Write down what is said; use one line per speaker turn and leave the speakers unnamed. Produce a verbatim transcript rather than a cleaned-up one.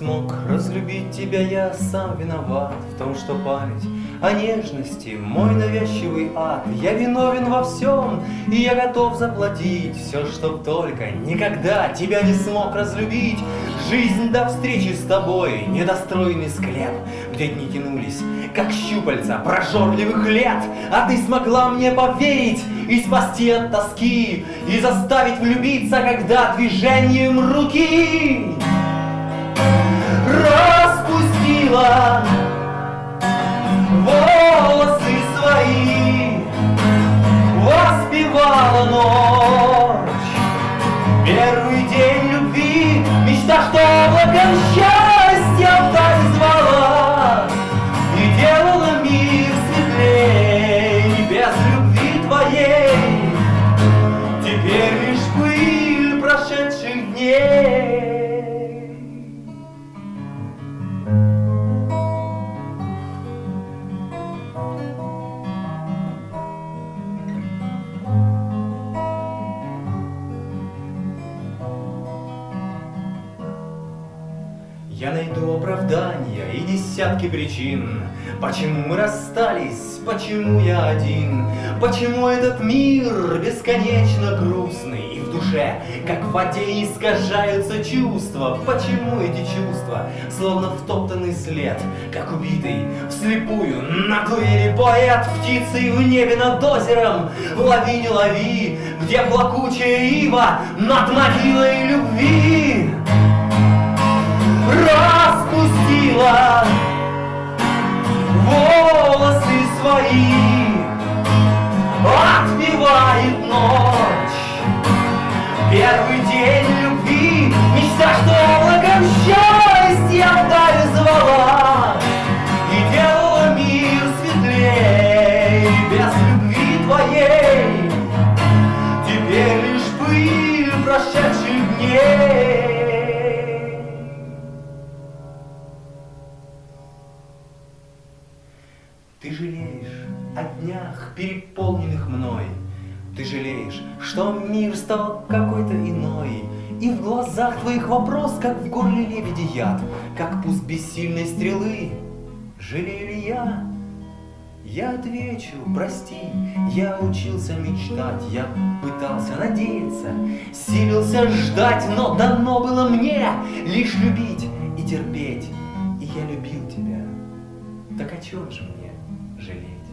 смог разлюбить тебя, я сам виноват в том, что память о нежности мой навязчивый ад. Я виновен во всем, и я готов заплатить все, чтоб только никогда тебя не смог разлюбить. Жизнь до встречи с тобой, недостроенный склеп, где дни тянулись, как щупальца прожорливых лет. А ты смогла мне поверить и спасти от тоски, и заставить влюбиться, когда движением руки распустила волосы свои, воспевала ночь, первый день любви, мечта, что облаком счастья вдаль звала и делала мир светлей без любви твоей. Теперь лишь пыль прошедших дней. Я найду оправдания и десятки причин, почему мы расстались, почему я один, почему этот мир бесконечно грустный, и в душе, как в воде, искажаются чувства, почему эти чувства, словно втоптанный след, как убитый вслепую на дуэли поэт, птицей в небе над озером, лови не лови, где плакучая ива над могилой любви. Распустила волосы свои, отпевает ночь, первый день любви, мечта, что облаком счастья вдаль звала и делала мир светлей без любви твоей. Теперь лишь пыль прошедших дней. Ты жалеешь о днях, переполненных мной. Ты жалеешь, что мир стал какой-то иной. И в глазах твоих вопрос, как в горле лебеди яд, как пуст бессильной стрелы. Жалею ли я? Я отвечу, прости, я учился мечтать, я пытался надеяться, силился ждать, но дано было мне лишь любить и терпеть. И я любил тебя. Так о чем же мне жалеть?